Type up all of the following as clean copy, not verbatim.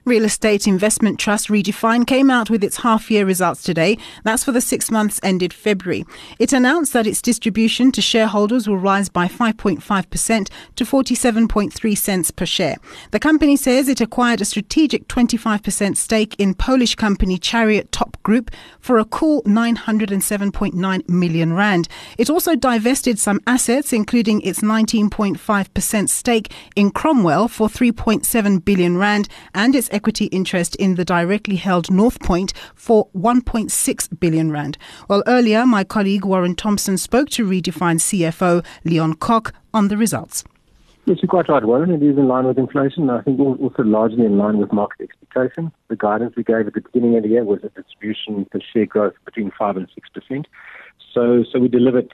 Real Estate Investment Trust Redefine came out with its half-year results today. That's for the 6 months ended February. It announced that its distribution to shareholders will rise by 5.5% to 47.3 cents per share. The company says it acquired a strategic 25% stake in Polish company Chariot Top Group for a cool 907.9 million rand. It also divested some assets, including its 19.5% stake in Cromwell for 3.7 billion rand and its equity interest in the directly held North Point for 1.6 billion rand. Well, earlier, my colleague Warren Thompson spoke to Redefine CFO Leon Koch on the results. Yes, you're quite right, Warren. It is in line with inflation. I think also largely in line with market expectation. The guidance we gave at the beginning of the year was a distribution per share growth between 5 and 6%. So we delivered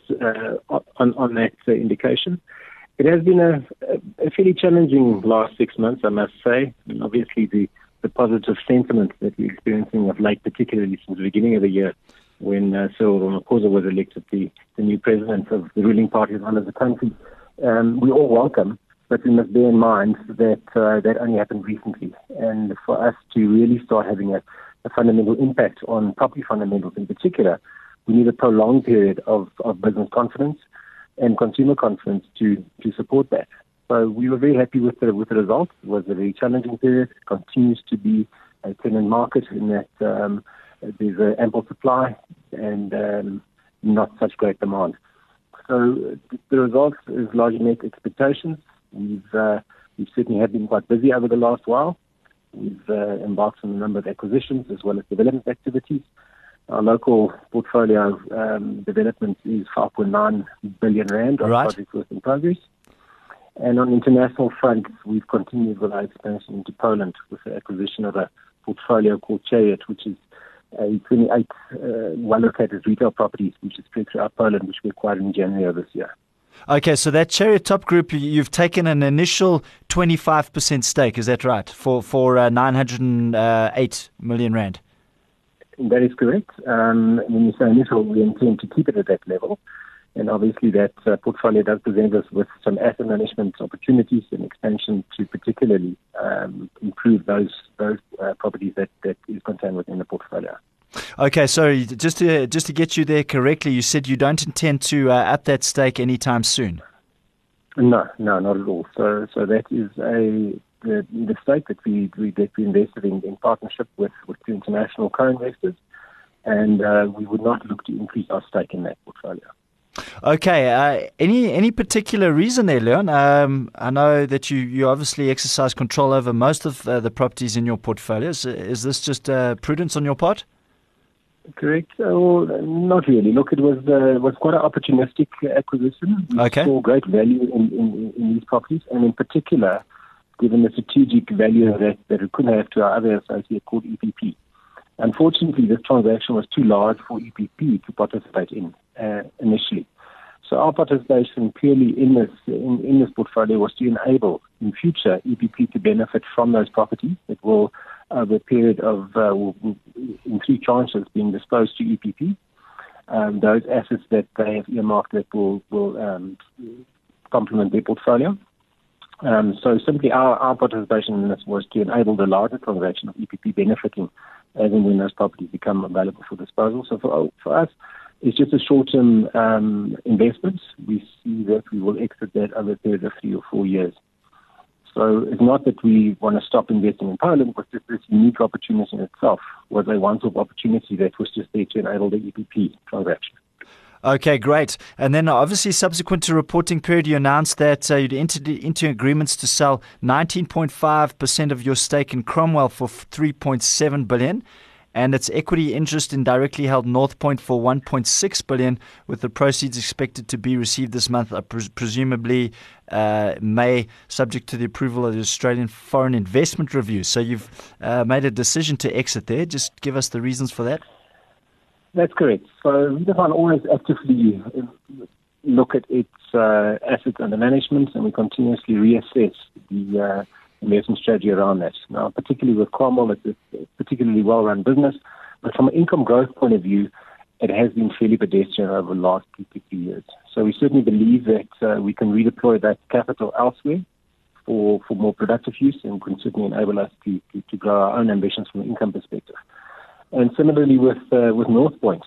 on that indication. It has been a fairly challenging last 6 months, I must say. And obviously, the positive sentiment that we're experiencing of late, particularly since the beginning of the year, when Cyril Ramaphosa was elected the new president of the ruling party as well as the country, we all welcome, but we must bear in mind that that only happened recently. And for us to really start having a fundamental impact on property fundamentals in particular, we need a prolonged period of business confidence and consumer confidence to support that. So we were very happy with the result. It was a very challenging period. It continues to be a tenant market in that there's an ample supply and not such great demand. So the result is largely met expectations. We've certainly have been quite busy over the last while. We've embarked on a number of acquisitions as well as development activities. Our local portfolio development is 5.9 billion rand of project work in progress. And on international fronts, we've continued with our expansion into Poland with the acquisition of a portfolio called Chariot, which is a 28 well-located retail properties which is spread throughout Poland, which we acquired in January of this year. Okay, so that Chariot Top Group, you've taken an initial 25% stake, is that right, for 908 million rand? That is correct. When you say initial, we intend to keep it at that level. And obviously that portfolio does present us with some asset management opportunities and expansion to particularly improve those properties that is contained within the portfolio. Okay, so just to get you there correctly, you said you don't intend to up that stake anytime soon. No, not at all. So that is the stake that we invested in partnership with two international co-investors, and we would not look to increase our stake in that portfolio. Okay, any particular reason there, Leon? I know that you obviously exercise control over most of the properties in your portfolios. Is this just prudence on your part? Correct. Well, not really. Look, it was quite an opportunistic acquisition. We saw great value in these properties, and in particular, given the strategic value that it could have to our other associate called EPP. Unfortunately, this transaction was too large for EPP to participate in initially. So our participation purely in this portfolio was to enable in future EPP to benefit from those properties that will, over a period of in 3 tranches, being disposed to EPP. Those assets that they have earmarked that will complement their portfolio. So simply our participation in this was to enable the larger transaction of EPP benefiting as and when those properties become available for disposal. So for us, it's just a short-term investment. We see that we will exit that over a period of 3 or 4 years. So it's not that we want to stop investing in Poland, but just this unique opportunity in itself was a once-off opportunity that was just there to enable the EPP transaction. Okay, great. And then obviously subsequent to reporting period, you announced that you'd entered into agreements to sell 19.5% of your stake in Cromwell for 3.7 billion and its equity interest in directly held North Point for 1.6 billion, with the proceeds expected to be received this month, presumably May, subject to the approval of the Australian Foreign Investment Review. So you've made a decision to exit there. Just give us the reasons for that. That's correct. So Redefine always actively look at its assets under management, and we continuously reassess the investment strategy around that. Now, particularly with Cromwell, it's a particularly well-run business, but from an income growth point of view, it has been fairly pedestrian over the last 2 to 3 years. So we certainly believe that we can redeploy that capital elsewhere for more productive use and can certainly enable us to grow our own ambitions from an income perspective. And similarly with North Point,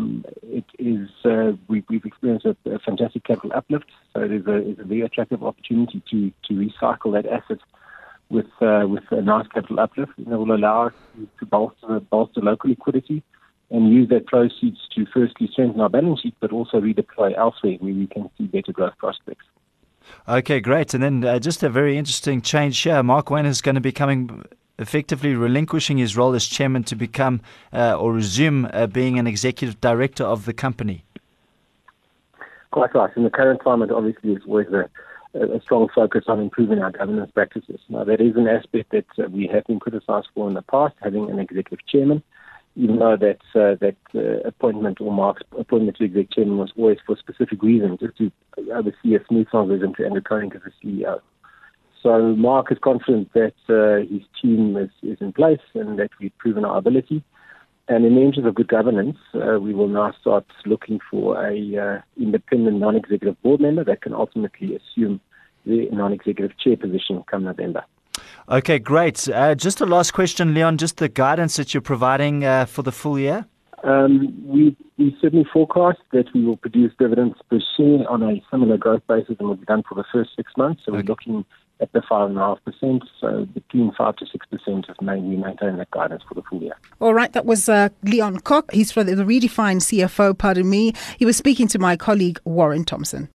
we've experienced a fantastic capital uplift. So it is a very attractive opportunity to recycle that asset with a nice capital uplift. And it will allow us to bolster local liquidity and use that proceeds to firstly strengthen our balance sheet, but also redeploy elsewhere where we can see better growth prospects. Okay, great. And then just a very interesting change here. Mark Wayne is going to be effectively relinquishing his role as chairman to become or resume being an executive director of the company. Quite right. In the current climate, obviously, there's always a strong focus on improving our governance practices. Now, that is an aspect that we have been criticized for in the past, having an executive chairman, even though that appointment or Mark's appointment to executive chairman was always for a specific reason, just to oversee a smooth transition to Andrew Koning as the CEO. So Mark is confident that his team is in place and that we've proven our ability. And in the interest of good governance, we will now start looking for a independent non-executive board member that can ultimately assume the non-executive chair position come November. Okay, great. Just a last question, Leon, just the guidance that you're providing for the full year? We certainly forecast that we will produce dividends per share on a similar growth basis than we've done for the first 6 months. So We're looking at the 5.5%, so between 5 to 6% we maintain that guidance for the full year. All right, that was Leon Kok. He's from the Redefine CFO, pardon me. He was speaking to my colleague Warren Thompson.